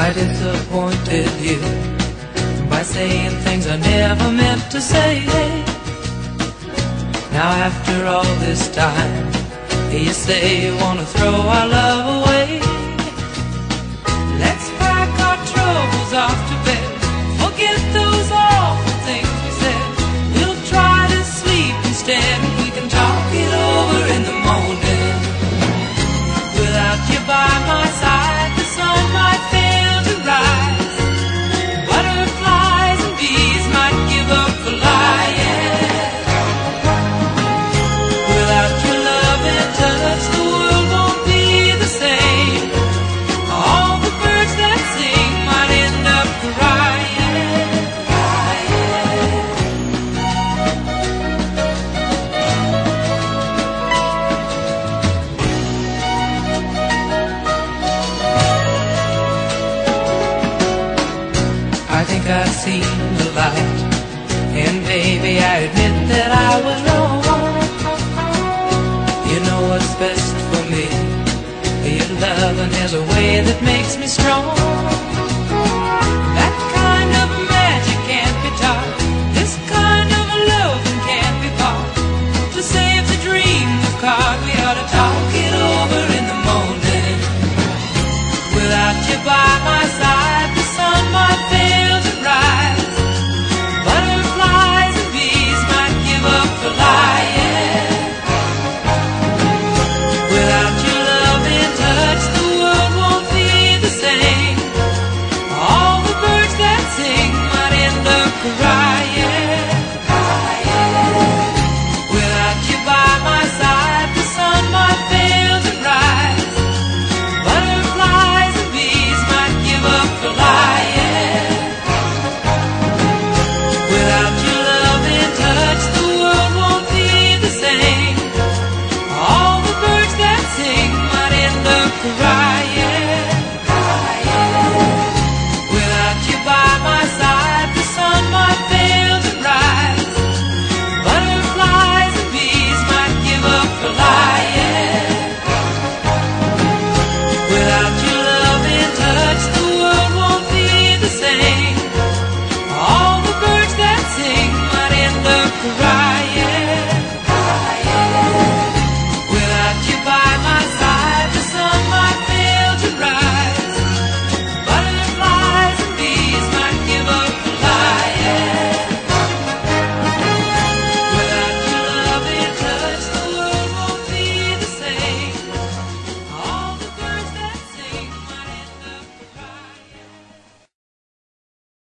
I disappointed you by saying things I never meant to say. Now after all this time, you say you wanna throw our love away. Let's pack our troubles off to bed, forget those awful things we said. We'll try to sleep instead, and we can talk it over in the morning. Without you by my side, the sun might fail to rise. Butterflies and bees might give up flying. Without your love and touch, the world won't be the same. All the birds that sing might end up crying. I think I've seen the light, and baby, I admit that I was wrong. You know what's best for me. Your loving is a way that makes me strong.